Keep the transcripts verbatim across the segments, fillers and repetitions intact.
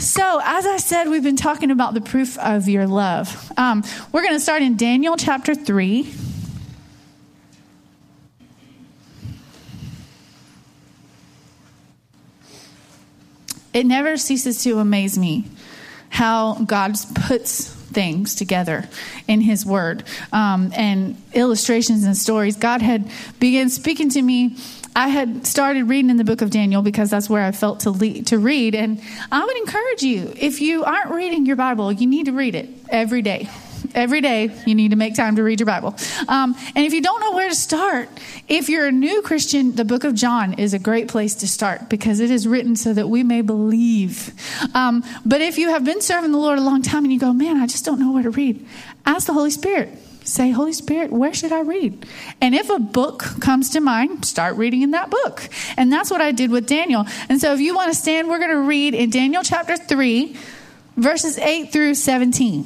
So, as I said, we've been talking about the proof of your love. Um, we're going to start in Daniel chapter three. It never ceases to amaze me how God puts things together in his word, um, and illustrations and stories. God had begun speaking to me. I had started reading in the book of Daniel because that's where I felt to lead, to read. And I would encourage you, if you aren't reading your Bible, you need to read it every day. Every day, you need to make time to read your Bible. Um, and if you don't know where to start, if you're a new Christian, the book of John is a great place to start because it is written so that we may believe. Um, but if you have been serving the Lord a long time and you go, man, I just don't know where to read, ask the Holy Spirit. Say, Holy Spirit, where should I read? And if a book comes to mind, start reading in that book. And that's what I did with Daniel. And so if you want to stand, we're going to read in Daniel chapter three, verses eight through seventeen.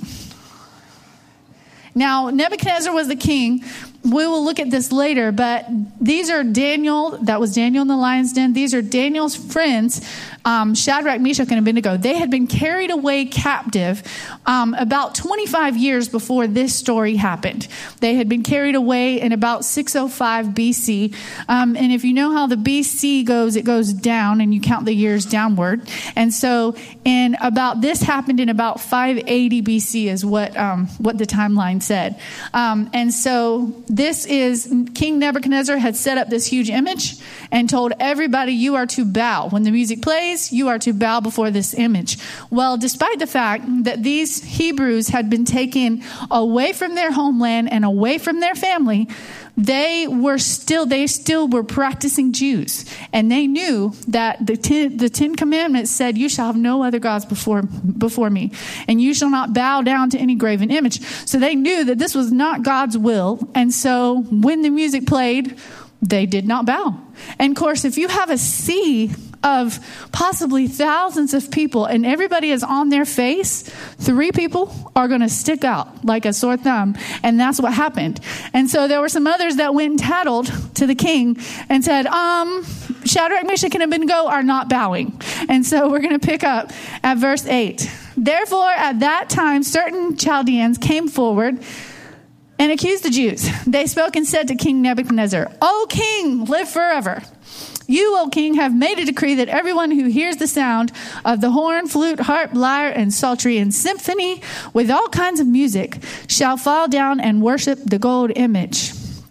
Now, Nebuchadnezzar was the king. We will look at this later, but these are Daniel, that was Daniel in the lion's den. These are Daniel's friends, um, Shadrach, Meshach, and Abednego. They had been carried away captive um, about twenty-five years before this story happened. They had been carried away in about six oh five B C. Um, and if you know how the B C goes, it goes down and you count the years downward. And so in about this happened in about five eighty B C is what, um, what the timeline said. Um, and so this is King Nebuchadnezzar had set up this huge image and told everybody, you are to bow. When the music plays, you are to bow before this image. Well, despite the fact that these Hebrews had been taken away from their homeland and away from their family, they were still, they still were practicing Jews. And they knew that the ten, the Ten Commandments said, you shall have no other gods before, before me. And you shall not bow down to any graven image. So they knew that this was not God's will. And so when the music played, they did not bow. And of course, if you have a sea of possibly thousands of people and everybody is on their face, three people are going to stick out like a sore thumb. And that's what happened. And so there were some others that went and tattled to the king and said, um, Shadrach, Meshach, and Abednego are not bowing. And so we're going to pick up at verse eight. Therefore, at that time, certain Chaldeans came forward and accused the Jews. They spoke and said to King Nebuchadnezzar, O king, live forever. You, O king, have made a decree that everyone who hears the sound of the horn, flute, harp, lyre, and psaltery, and symphony with all kinds of music shall fall down and worship the gold image.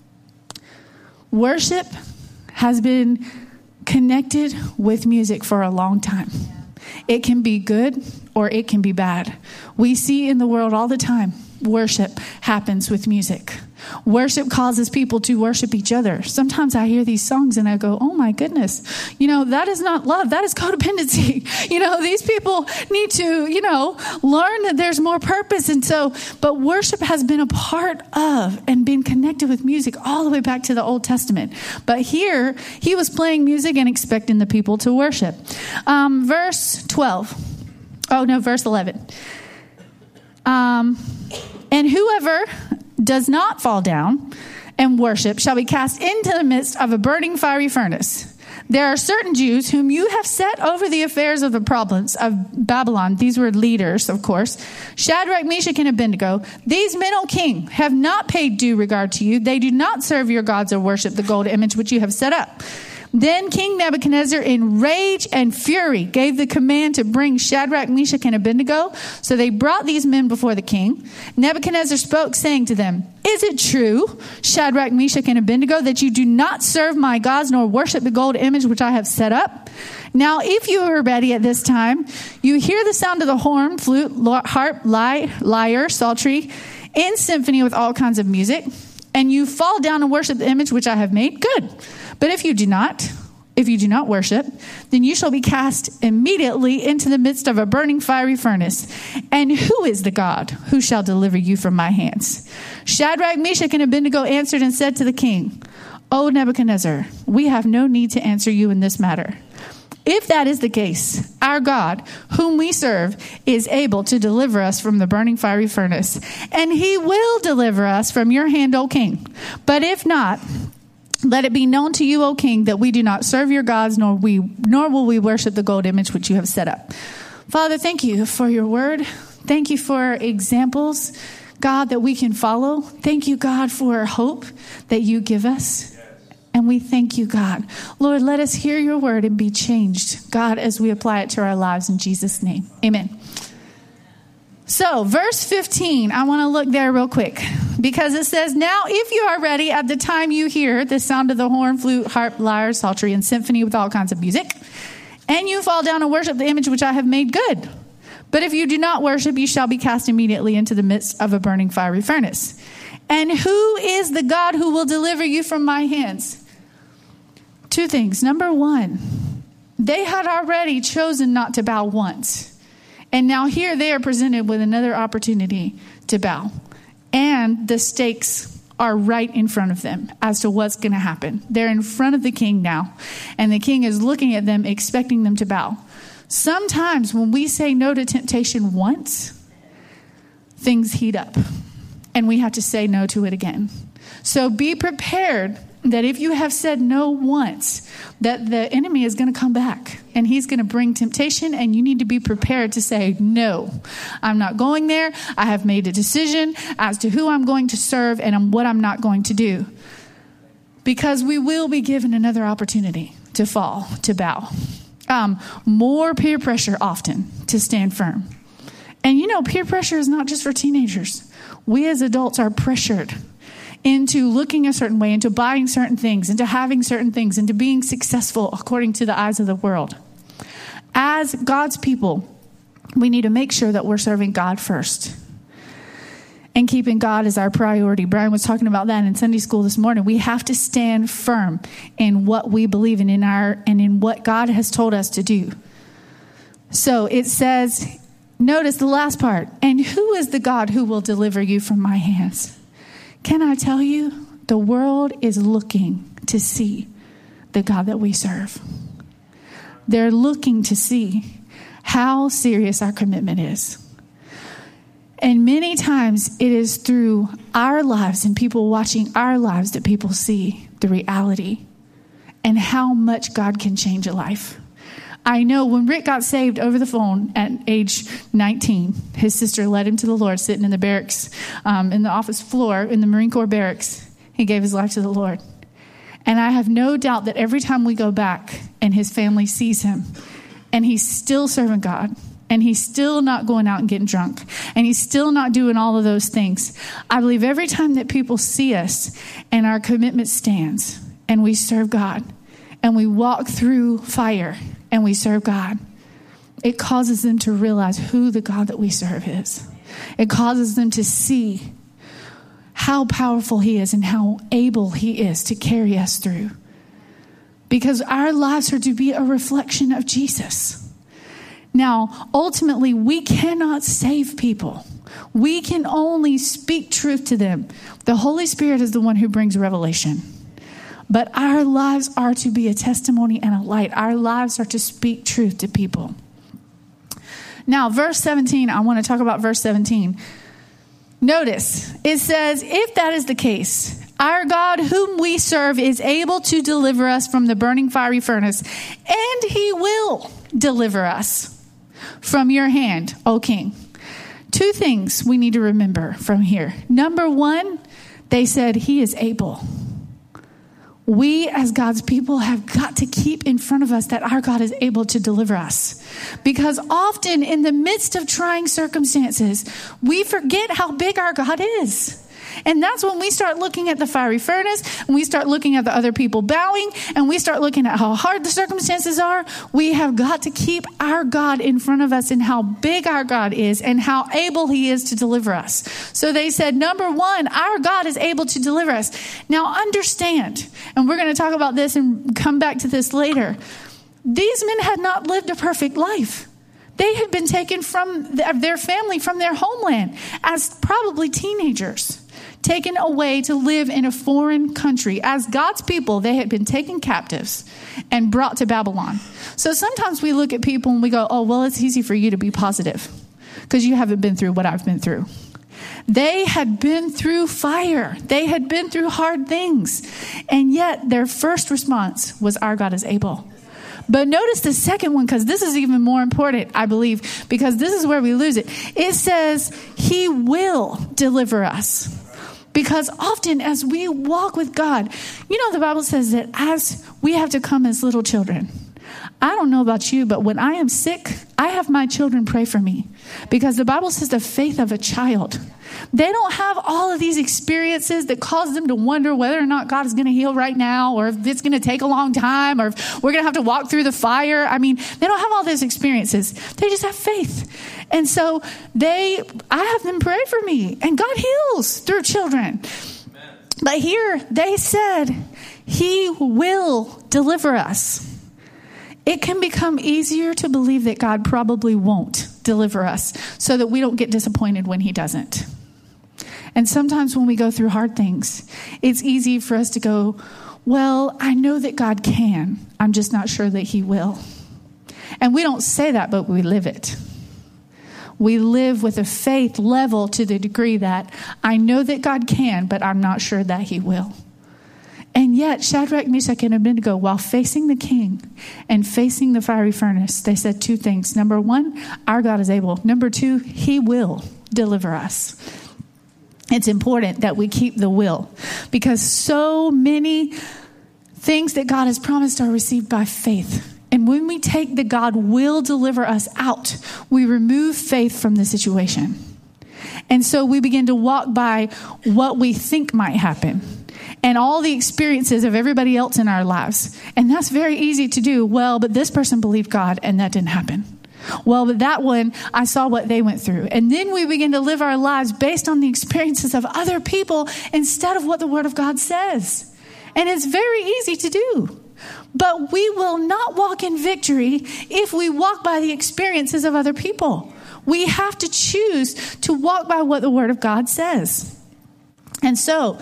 Worship has been connected with music for a long time. It can be good or it can be bad. We see in the world all the time, worship happens with music. Worship causes people to worship each other. Sometimes I hear these songs and I go, oh my goodness, you know, that is not love. That is codependency. You know, these people need to, you know, learn that there's more purpose. And so, but worship has been a part of and been connected with music all the way back to the Old Testament. But here he was playing music and expecting the people to worship. Um, verse twelve. Oh no, verse eleven. Um, and whoever does not fall down and worship shall be cast into the midst of a burning fiery furnace. There are certain Jews whom you have set over the affairs of the province of Babylon. These were leaders, of course. Shadrach, Meshach, and Abednego. These men, O king, have not paid due regard to you. They do not serve your gods or worship the gold image which you have set up. Then King Nebuchadnezzar, in rage and fury, gave the command to bring Shadrach, Meshach, and Abednego. So they brought these men before the king. Nebuchadnezzar spoke, saying to them, Is it true, Shadrach, Meshach, and Abednego, that you do not serve my gods nor worship the gold image which I have set up? Now, if you are ready at this time, you hear the sound of the horn, flute, harp, lyre, psaltery, and symphony with all kinds of music, and you fall down and worship the image which I have made, good. But if you do not, if you do not worship, then you shall be cast immediately into the midst of a burning fiery furnace. And who is the God who shall deliver you from my hands? Shadrach, Meshach, and Abednego answered and said to the king, O Nebuchadnezzar, we have no need to answer you in this matter. If that is the case, our God, whom we serve, is able to deliver us from the burning fiery furnace, and he will deliver us from your hand, O king. But if not, let it be known to you, O king, that we do not serve your gods, nor we nor will we worship the gold image which you have set up. Father, thank you for your word. Thank you for examples, God, that we can follow. Thank you, God, for hope that you give us. And we thank you, God. Lord, let us hear your word and be changed, God, as we apply it to our lives in Jesus' name. Amen. So, verse fifteen, I want to look there real quick because it says, now if you are ready at the time you hear the sound of the horn, flute, harp, lyre, psaltery, and symphony with all kinds of music, and you fall down and worship the image which I have made, good. But if you do not worship, you shall be cast immediately into the midst of a burning fiery furnace. And who is the God who will deliver you from my hands? Two things. Number one, they had already chosen not to bow once. And now here they are presented with another opportunity to bow. And the stakes are right in front of them as to what's going to happen. They're in front of the king now. And the king is looking at them, expecting them to bow. Sometimes when we say no to temptation once, things heat up. And we have to say no to it again. So be prepared that if you have said no once, that the enemy is going to come back and he's going to bring temptation, and you need to be prepared to say, no, I'm not going there. I have made a decision as to who I'm going to serve and what I'm not going to do. Because we will be given another opportunity to fall, to bow. Um, more peer pressure often to stand firm. And you know, peer pressure is not just for teenagers. We as adults are pressured into looking a certain way, into buying certain things, into having certain things, into being successful according to the eyes of the world. As God's people, we need to make sure that we're serving God first and keeping God as our priority. Brian was talking about that in Sunday school this morning. We have to stand firm in what we believe in, in our, and in what God has told us to do. So it says, notice the last part, and who is the God who will deliver you from my hands? Can I tell you, the world is looking to see the God that we serve. They're looking to see how serious our commitment is. And many times it is through our lives and people watching our lives that people see the reality and how much God can change a life. I know when Rick got saved over the phone at age nineteen, his sister led him to the Lord, sitting in the barracks, um, in the office floor in the Marine Corps barracks. He gave his life to the Lord. And I have no doubt that every time we go back and his family sees him and he's still serving God and he's still not going out and getting drunk and he's still not doing all of those things, I believe every time that people see us and our commitment stands and we serve God and we walk through fire and we serve God, it causes them to realize who the God that we serve is. It causes them to see how powerful he is and how able he is to carry us through. Because our lives are to be a reflection of Jesus. Now, ultimately, we cannot save people. We can only speak truth to them. The Holy Spirit is the one who brings revelation. But our lives are to be a testimony and a light. Our lives are to speak truth to people. Now, verse seventeen, I want to talk about verse seventeen. Notice, it says, if that is the case, our God whom we serve is able to deliver us from the burning fiery furnace, and he will deliver us from your hand, O King. Two things we need to remember from here. Number one, they said he is able. We as God's people have got to keep in front of us that our God is able to deliver us. Because often in the midst of trying circumstances, we forget how big our God is. And that's when we start looking at the fiery furnace, and we start looking at the other people bowing, and we start looking at how hard the circumstances are. We have got to keep our God in front of us and how big our God is and how able he is to deliver us. So they said, number one, our God is able to deliver us. Now understand, and we're going to talk about this and come back to this later. These men had not lived a perfect life. They had been taken from their family, from their homeland as probably teenagers. Taken away to live in a foreign country. As God's people, they had been taken captives and brought to Babylon. So sometimes we look at people and we go, oh, well, it's easy for you to be positive because you haven't been through what I've been through. They had been through fire. They had been through hard things. And yet their first response was, our God is able. But notice the second one, because this is even more important, I believe, because this is where we lose it. It says he will deliver us. Because often as we walk with God, you know, the Bible says that as we have to come as little children. I don't know about you, but when I am sick, I have my children pray for me. Because the Bible says the faith of a child. They don't have all of these experiences that cause them to wonder whether or not God is going to heal right now, or if it's going to take a long time, or if we're going to have to walk through the fire. I mean, they don't have all those experiences. They just have faith. And so they, I have them pray for me, and God heals through children. Amen. But here they said, he will deliver us. It can become easier to believe that God probably won't deliver us so that we don't get disappointed when he doesn't. And sometimes when we go through hard things, it's easy for us to go, well, I know that God can. I'm just not sure that he will. And we don't say that, but we live it. We live with a faith level to the degree that I know that God can, but I'm not sure that he will. And yet, Shadrach, Meshach, and Abednego, while facing the king and facing the fiery furnace, they said two things. Number one, our God is able. Number two, he will deliver us. It's important that we keep the will, because so many things that God has promised are received by faith. And when we take the God will deliver us out, we remove faith from the situation. And so we begin to walk by what we think might happen and all the experiences of everybody else in our lives. And that's very easy to do. Well, but this person believed God and that didn't happen. Well, but that one, I saw what they went through. And then we begin to live our lives based on the experiences of other people instead of what the Word of God says. And it's very easy to do. But we will not walk in victory if we walk by the experiences of other people. We have to choose to walk by what the Word of God says. And so,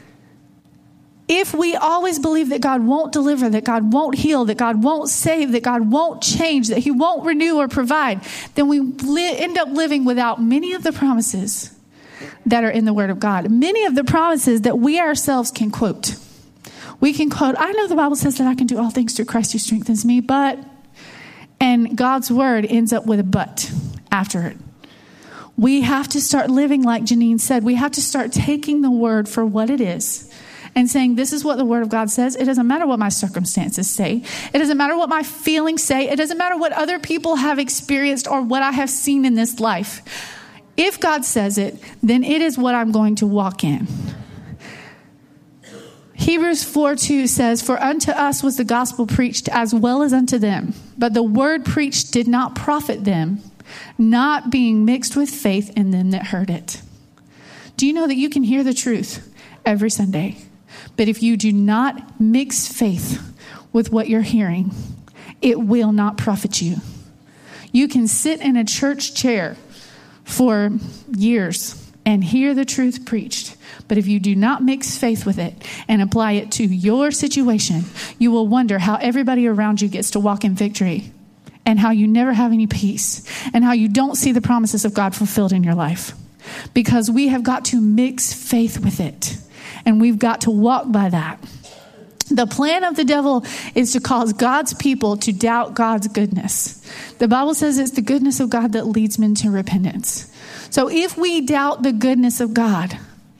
if we always believe that God won't deliver, that God won't heal, that God won't save, that God won't change, that he won't renew or provide, then we li- end up living without many of the promises that are in the Word of God. Many of the promises that we ourselves can quote. We can quote, I know the Bible says that I can do all things through Christ who strengthens me, but, and God's Word ends up with a but after it. We have to start living like Janine said. We have to start taking the Word for what it is and saying, this is what the Word of God says. It doesn't matter what my circumstances say. It doesn't matter what my feelings say. It doesn't matter what other people have experienced or what I have seen in this life. If God says it, then it is what I'm going to walk in. Hebrews four two says, for unto us was the gospel preached as well as unto them. But the word preached did not profit them, not being mixed with faith in them that heard it. Do you know that you can hear the truth every Sunday? But if you do not mix faith with what you're hearing, it will not profit you. You can sit in a church chair for years and hear the truth preached. But if you do not mix faith with it and apply it to your situation, you will wonder how everybody around you gets to walk in victory and how you never have any peace and how you don't see the promises of God fulfilled in your life. Because we have got to mix faith with it. And we've got to walk by that. The plan of the devil is to cause God's people to doubt God's goodness. The Bible says it's the goodness of God that leads men to repentance. So if we doubt the goodness of God,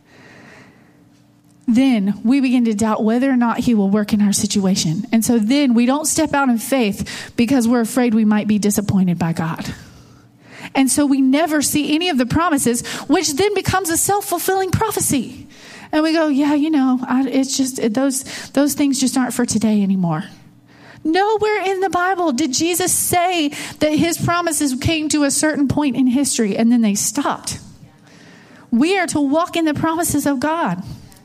then we begin to doubt whether or not he will work in our situation. And so then we don't step out in faith because we're afraid we might be disappointed by God. And so we never see any of the promises, which then becomes a self-fulfilling prophecy. And we go, yeah, you know, I, it's just those those things just aren't for today anymore. Nowhere in the Bible did Jesus say that his promises came to a certain point in history and then they stopped. We are to walk in the promises of God.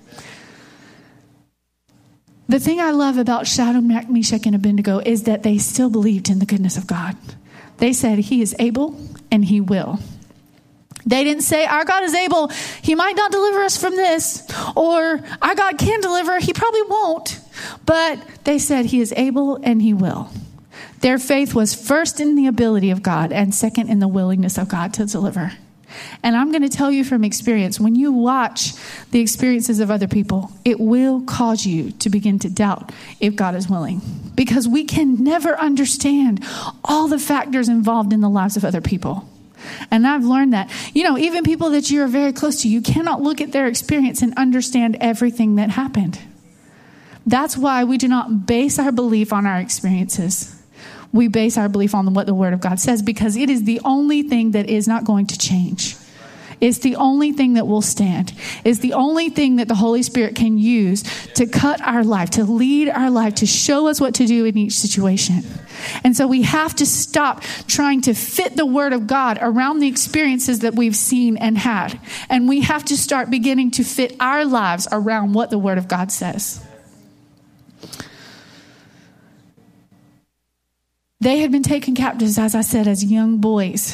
The thing I love about Shadrach, Meshach, and Abednego is that they still believed in the goodness of God. They said he is able and he will. They didn't say, our God is able, he might not deliver us from this, or our God can deliver, he probably won't. But they said he is able and he will. Their faith was first in the ability of God and second in the willingness of God to deliver. And I'm going to tell you from experience, when you watch the experiences of other people, it will cause you to begin to doubt if God is willing. Because we can never understand all the factors involved in the lives of other people. And I've learned that, you know, even people that you are very close to, you cannot look at their experience and understand everything that happened. That's why we do not base our belief on our experiences. We base our belief on what the Word of God says, because it is the only thing that is not going to change. It's the only thing that will stand. It's the only thing that the Holy Spirit can use to cut our life, to lead our life, to show us what to do in each situation. And so we have to stop trying to fit the Word of God around the experiences that we've seen and had. And we have to start beginning to fit our lives around what the Word of God says. They had been taken captives, as I said, as young boys.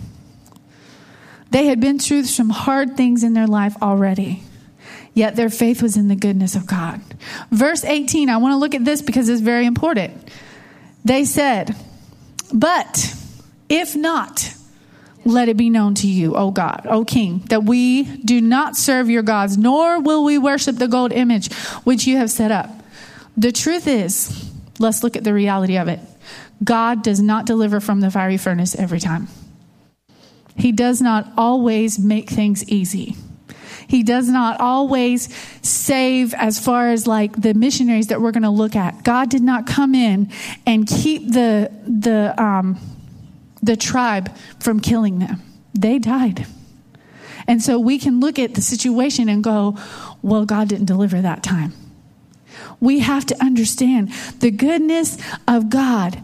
They had been through some hard things in their life already, yet their faith was in the goodness of God. Verse eighteen, I want to look at this because it's very important. They said, "But if not, let it be known to you, O God, O King, that we do not serve your gods, nor will we worship the gold image which you have set up." The truth is, let's look at the reality of it. God does not deliver from the fiery furnace every time. He does not always make things easy. He does not always save, as far as like the missionaries that we're going to look at. God did not come in and keep the the um, the tribe from killing them. They died. And so we can look at the situation and go, well, God didn't deliver that time. We have to understand the goodness of God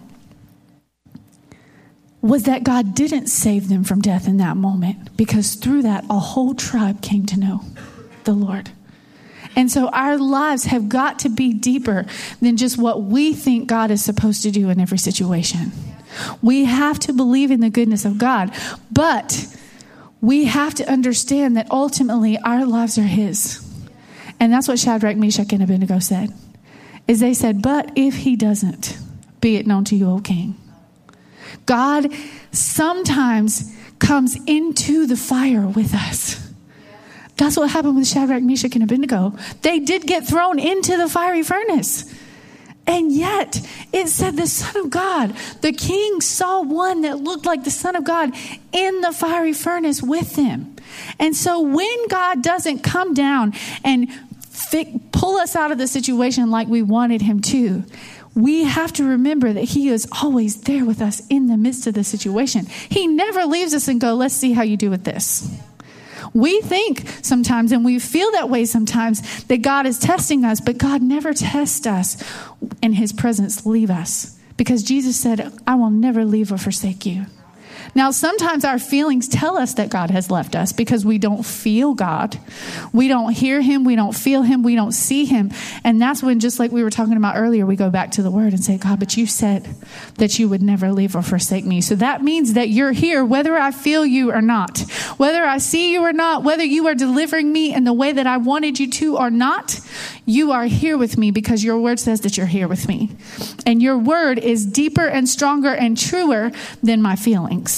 was that God didn't save them from death in that moment, because through that, a whole tribe came to know the Lord. And so our lives have got to be deeper than just what we think God is supposed to do in every situation. We have to believe in the goodness of God, but we have to understand that ultimately our lives are His. And that's what Shadrach, Meshach, and Abednego said, is they said, "But if he doesn't, be it known to you, O King." God sometimes comes into the fire with us. That's what happened with Shadrach, Meshach, and Abednego. They did get thrown into the fiery furnace. And yet, it said the Son of God, the king saw one that looked like the Son of God in the fiery furnace with them. And so when God doesn't come down and fi- pull us out of the situation like we wanted him to, we have to remember that he is always there with us in the midst of the situation. He never leaves us and go, let's see how you do with this. We think sometimes, and we feel that way sometimes, that God is testing us, but God never tests us in his presence, leave us. Because Jesus said, I will never leave or forsake you. Now, sometimes our feelings tell us that God has left us because we don't feel God. We don't hear him. We don't feel him. We don't see him. And that's when, just like we were talking about earlier, we go back to the word and say, God, but you said that you would never leave or forsake me. So that means that you're here, whether I feel you or not, whether I see you or not, whether you are delivering me in the way that I wanted you to or not, you are here with me because your word says that you're here with me. And your word is deeper and stronger and truer than my feelings.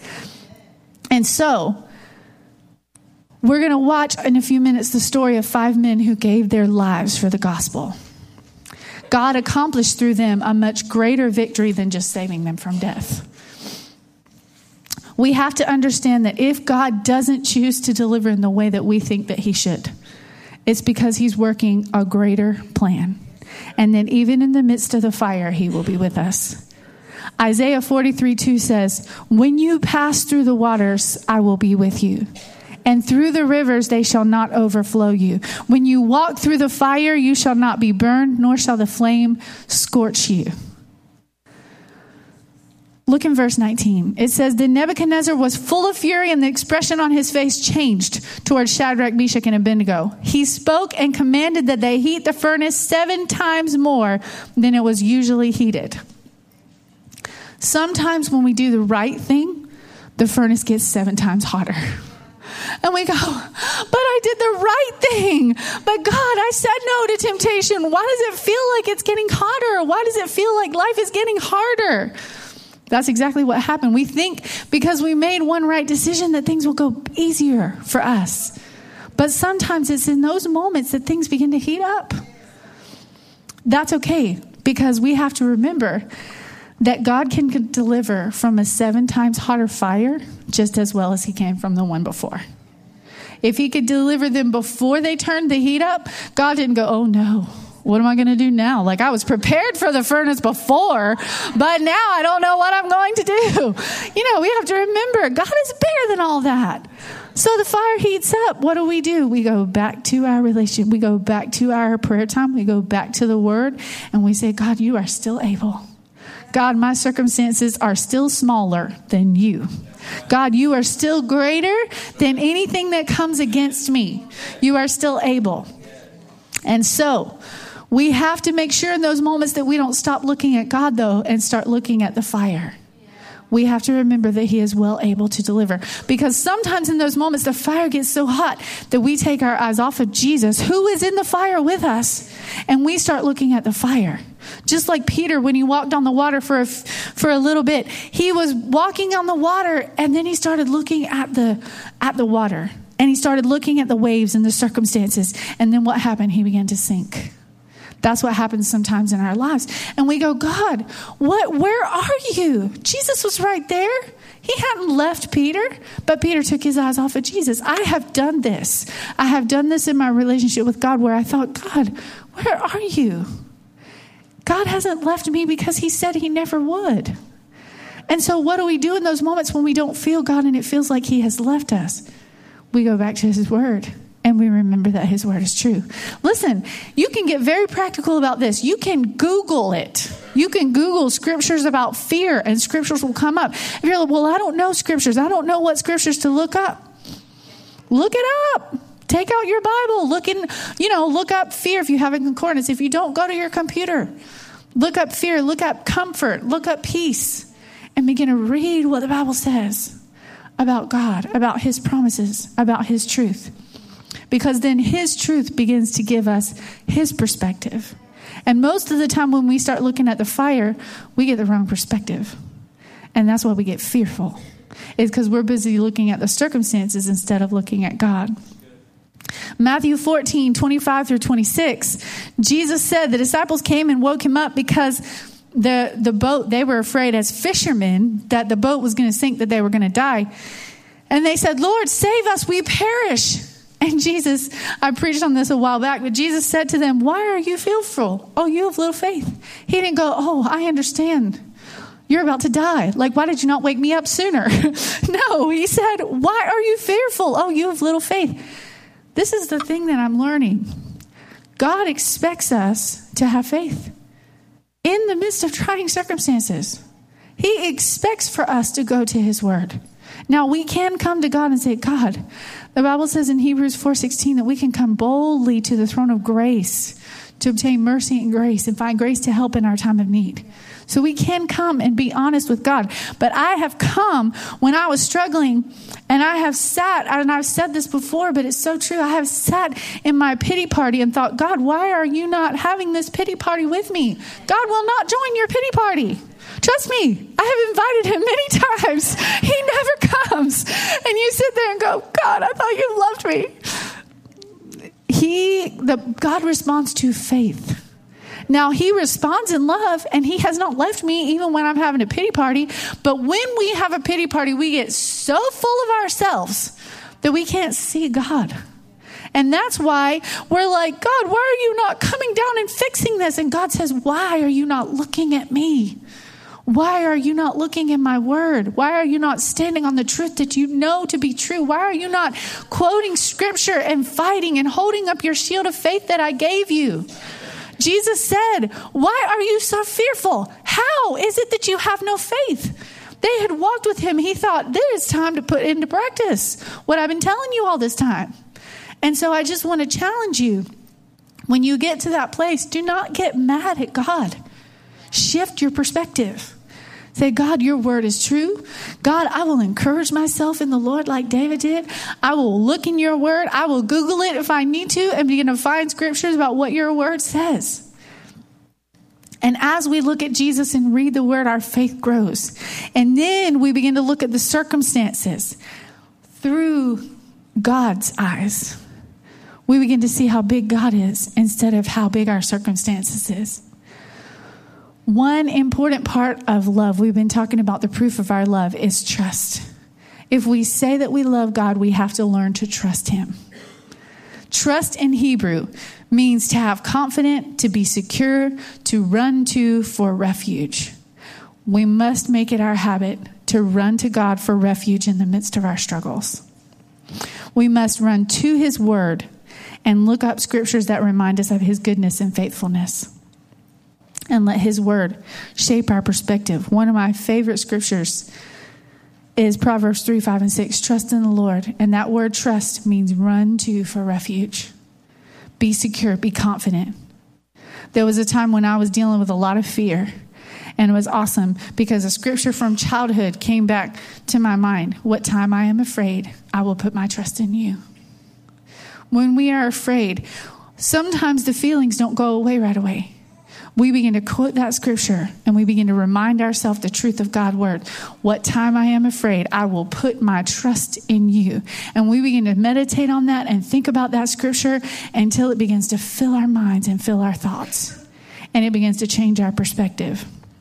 And so, we're going to watch in a few minutes the story of five men who gave their lives for the gospel. God accomplished through them a much greater victory than just saving them from death. We have to understand that if God doesn't choose to deliver in the way that we think that he should, it's because he's working a greater plan. And then even in the midst of the fire, he will be with us. Isaiah forty-three two says, when you pass through the waters, I will be with you. And through the rivers, they shall not overflow you. When you walk through the fire, you shall not be burned, nor shall the flame scorch you. Look in verse nineteen. It says, then Nebuchadnezzar was full of fury, and the expression on his face changed towards Shadrach, Meshach, and Abednego. He spoke and commanded that they heat the furnace seven times more than it was usually heated. Sometimes when we do the right thing, the furnace gets seven times hotter. And we go, but I did the right thing. But God, I said no to temptation. Why does it feel like it's getting hotter? Why does it feel like life is getting harder? That's exactly what happened. We think because we made one right decision that things will go easier for us. But sometimes it's in those moments that things begin to heat up. That's okay, because we have to remember that God can deliver from a seven times hotter fire just as well as he can from the one before. If he could deliver them before they turned the heat up, God didn't go, oh no, what am I going to do now? Like, I was prepared for the furnace before, but now I don't know what I'm going to do. You know, we have to remember God is bigger than all that. So the fire heats up. What do we do? We go back to our relationship. We go back to our prayer time. We go back to the word and we say, God, you are still able. God, my circumstances are still smaller than you. God, you are still greater than anything that comes against me. You are still able. And so we have to make sure in those moments that we don't stop looking at God, though, and start looking at the fire. We have to remember that he is well able to deliver. Because sometimes in those moments, the fire gets so hot that we take our eyes off of Jesus, who is in the fire with us, and we start looking at the fire. Just like Peter, when he walked on the water for a, for a little bit, he was walking on the water, and then he started looking at the at the water, and he started looking at the waves and the circumstances. And then what happened? He began to sink. That's what happens sometimes in our lives. And we go, God, what? Where are you? Jesus was right there. He hadn't left Peter, but Peter took his eyes off of Jesus. I have done this. I have done this in my relationship with God where I thought, God, where are you? God hasn't left me because he said he never would. And so what do we do in those moments when we don't feel God and it feels like he has left us? We go back to his word. And we remember that his word is true. Listen, you can get very practical about this. You can Google it. You can Google scriptures about fear and scriptures will come up. If you're like, well, I don't know scriptures. I don't know what scriptures to look up. Look it up. Take out your Bible. Look in, you know, look up fear if you have a concordance. If you don't, go to your computer. Look up fear. Look up comfort. Look up peace. And begin to read what the Bible says about God, about his promises, about his truth. Because then his truth begins to give us his perspective. And most of the time when we start looking at the fire, we get the wrong perspective. And that's why we get fearful. It's because we're busy looking at the circumstances instead of looking at God. Matthew fourteen, twenty-five through twenty-six, Jesus said the disciples came and woke him up because the, the boat, they were afraid as fishermen that the boat was going to sink, that they were going to die. And they said, Lord, save us, we perish. And Jesus, I preached on this a while back, but Jesus said to them, why are you fearful? Oh, you have little faith. He didn't go, oh, I understand. You're about to die. Like, why did you not wake me up sooner? No, he said, why are you fearful? Oh, you have little faith. This is the thing that I'm learning. God expects us to have faith in the midst of trying circumstances. He expects for us to go to his word. Now, we can come to God and say, God, the Bible says in Hebrews four sixteen that we can come boldly to the throne of grace to obtain mercy and grace and find grace to help in our time of need. So we can come and be honest with God. But I have come when I was struggling, and I have sat, and I've said this before, but it's so true. I have sat in my pity party and thought, God, why are you not having this pity party with me? God will not join your pity party. Trust me, I have invited him many times. He never comes. And you sit there and go, God, I thought you loved me. He, the God responds to faith. Now, he responds in love, and he has not left me even when I'm having a pity party. But when we have a pity party, we get so full of ourselves that we can't see God. And that's why we're like, God, why are you not coming down and fixing this? And God says, why are you not looking at me? Why are you not looking in my word? Why are you not standing on the truth that you know to be true? Why are you not quoting scripture and fighting and holding up your shield of faith that I gave you? Jesus said, why are you so fearful? How is it that you have no faith? They had walked with him. He thought, there is time to put into practice what I've been telling you all this time. And so I just want to challenge you. When you get to that place, do not get mad at God. Shift your perspective. Say, God, your word is true. God, I will encourage myself in the Lord like David did. I will look in your word. I will Google it if I need to and begin to find scriptures about what your word says. And as we look at Jesus and read the word, our faith grows. And then we begin to look at the circumstances through God's eyes. We begin to see how big God is instead of how big our circumstances is. One important part of love, we've been talking about the proof of our love, is trust. If we say that we love God, we have to learn to trust him. Trust in Hebrew means to have confidence, to be secure, to run to for refuge. We must make it our habit to run to God for refuge in the midst of our struggles. We must run to his word and look up scriptures that remind us of his goodness and faithfulness. And let his word shape our perspective. One of my favorite scriptures is Proverbs three, five, and six. Trust in the Lord. And that word trust means run to for refuge. Be secure. Be confident. There was a time when I was dealing with a lot of fear. And it was awesome because a scripture from childhood came back to my mind. What time I am afraid, I will put my trust in you. When we are afraid, sometimes the feelings don't go away right away. We begin to quote that scripture and we begin to remind ourselves the truth of God's word. What time I am afraid, I will put my trust in you. And we begin to meditate on that and think about that scripture until it begins to fill our minds and fill our thoughts. And it begins to change our perspective.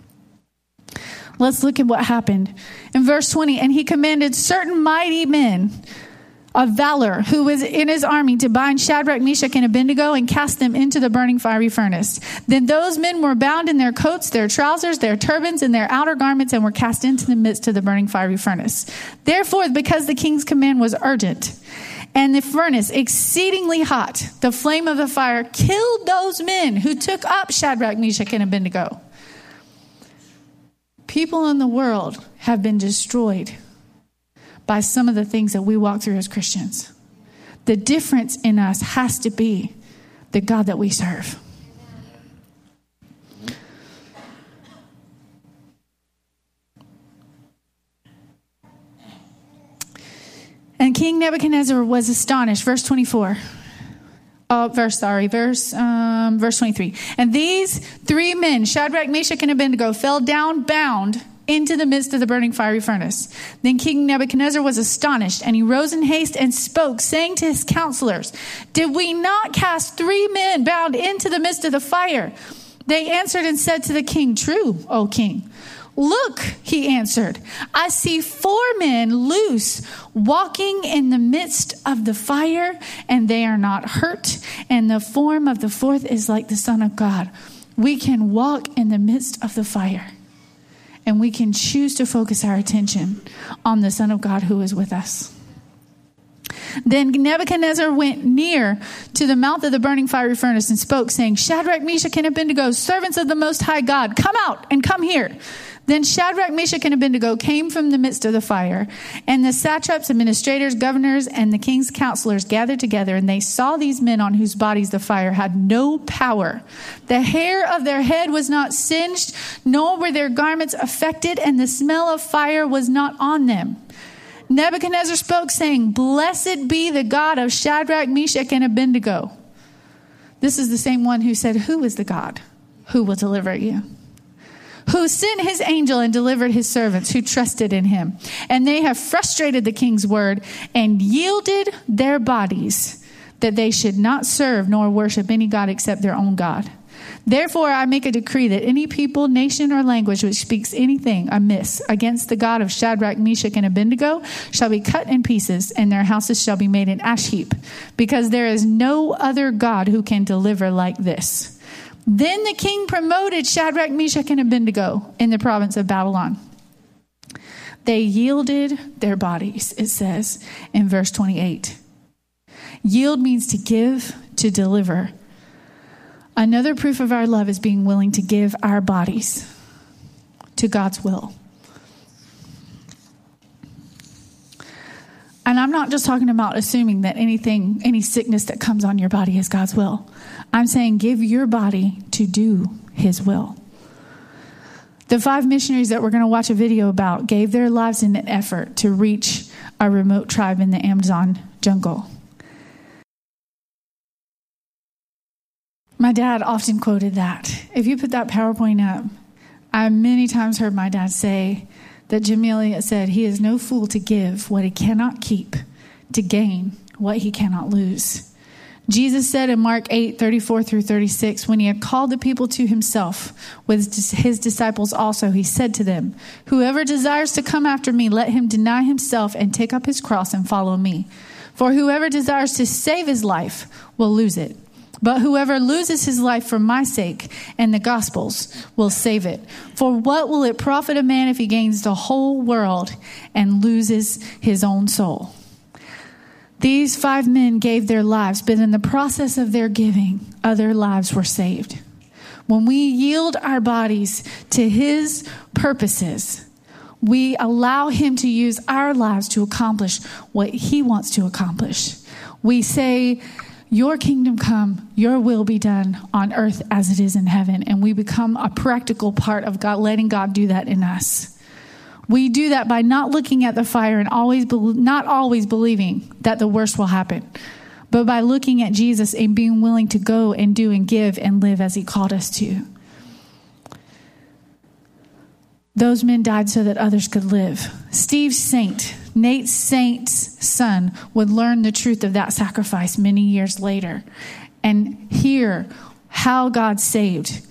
Let's look at what happened. In verse twenty, and he commanded certain mighty men of valor who was in his army to bind Shadrach, Meshach, and Abednego and cast them into the burning fiery furnace. Then those men were bound in their coats, their trousers, their turbans, and their outer garments, and were cast into the midst of the burning fiery furnace. Therefore, because the king's command was urgent, and the furnace exceedingly hot, the flame of the fire killed those men who took up Shadrach, Meshach, and Abednego. People in the world have been destroyed by some of the things that we walk through as Christians. The difference in us has to be the God that we serve. And King Nebuchadnezzar was astonished. Verse twenty-four. Oh, verse, sorry, verse, um, verse twenty-three. And these three men, Shadrach, Meshach, and Abednego, fell down bound into the midst of the burning fiery furnace. Then King Nebuchadnezzar was astonished, and he rose in haste and spoke, saying to his counselors, did we not cast three men bound into the midst of the fire? They answered and said to the king, true, O king. Look, he answered, I see four men loose walking in the midst of the fire, and they are not hurt. And the form of the fourth is like the Son of God. We can walk in the midst of the fire. And we can choose to focus our attention on the Son of God who is with us. Then Nebuchadnezzar went near to the mouth of the burning fiery furnace and spoke, saying, Shadrach, Meshach, and Abednego, servants of the Most High God, come out and come here. Then Shadrach, Meshach, and Abednego came from the midst of the fire, and the satraps, administrators, governors, and the king's counselors gathered together, and they saw these men on whose bodies the fire had no power. The hair of their head was not singed, nor were their garments affected, and the smell of fire was not on them. Nebuchadnezzar spoke, saying, Blessed be the God of Shadrach, Meshach, and Abednego. This is the same one who said, Who is the God who will deliver you? Who sent his angel and delivered his servants who trusted in him. And they have frustrated the king's word and yielded their bodies that they should not serve nor worship any God except their own God. Therefore, I make a decree that any people, nation, or language which speaks anything amiss against the God of Shadrach, Meshach, and Abednego shall be cut in pieces, and their houses shall be made an ash heap, because there is no other God who can deliver like this. Then the king promoted Shadrach, Meshach, and Abednego in the province of Babylon. They yielded their bodies, it says in verse twenty-eight. Yield means to give, to deliver. Another proof of our love is being willing to give our bodies to God's will. And I'm not just talking about assuming that anything, any sickness that comes on your body is God's will. I'm saying give your body to do his will. The five missionaries that we're going to watch a video about gave their lives in an effort to reach a remote tribe in the Amazon jungle. My dad often quoted that. If you put that PowerPoint up, I many times heard my dad say that Jim Elliot said, he is no fool to give what he cannot keep, to gain what he cannot lose. Jesus said in Mark eight, thirty-four through thirty-six, when he had called the people to himself with his disciples also, he said to them, whoever desires to come after me, let him deny himself and take up his cross and follow me. For whoever desires to save his life will lose it. But whoever loses his life for my sake and the gospel's will save it. For what will it profit a man if he gains the whole world and loses his own soul? These five men gave their lives, but in the process of their giving, other lives were saved. When we yield our bodies to his purposes, we allow him to use our lives to accomplish what he wants to accomplish. We say, your kingdom come, your will be done on earth as it is in heaven. And we become a practical part of God, letting God do that in us. We do that by not looking at the fire and always, be- not always believing that the worst will happen, but by looking at Jesus and being willing to go and do and give and live as he called us to. Those men died so that others could live. Steve Saint, Nate Saint's son, would learn the truth of that sacrifice many years later and hear how God saved